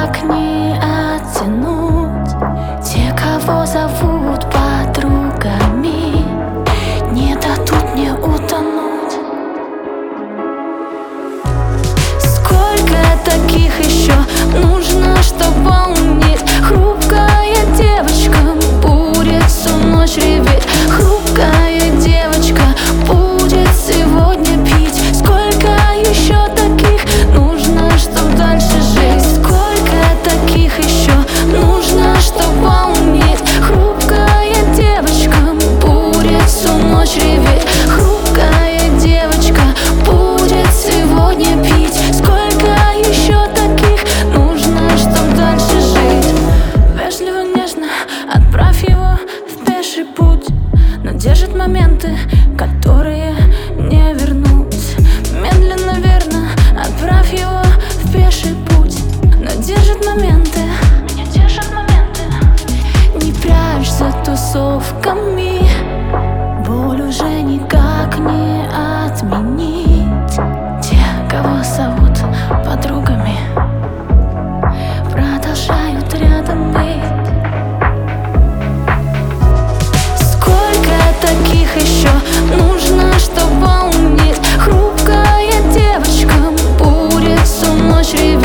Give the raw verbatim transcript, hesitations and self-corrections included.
никак не оттянуть. Те, кого зовут подругами, не дадут мне утонуть. Сколько таких еще нужно, чтобы волнить? Хрупкая девочка будет всю ночь реветь. Хрупкая девочка будет сегодня пить. Сколько еще таких нужно, чтобы дальше жить? Сколько таких еще нужно, чтобы волнить? Хрупкая девочка будет всю ночь реветь. Хрупкая девочка будет сегодня пить. Сколько еще таких нужно, чтобы дальше жить? Вежливо, нежно отправь его в пеший путь, но держит моменты, которые не вернуть. Медленно, верно отправь его в пеший путь, но держит моменты, меня держат моменты. Не прячь за тусовками, боль уже никак не отменить. Те, кого зовут подругами, продолжают рядом быть. Сколько таких еще нужно, чтобы волнить? Хрупкая девочка будет всю ночь реветь.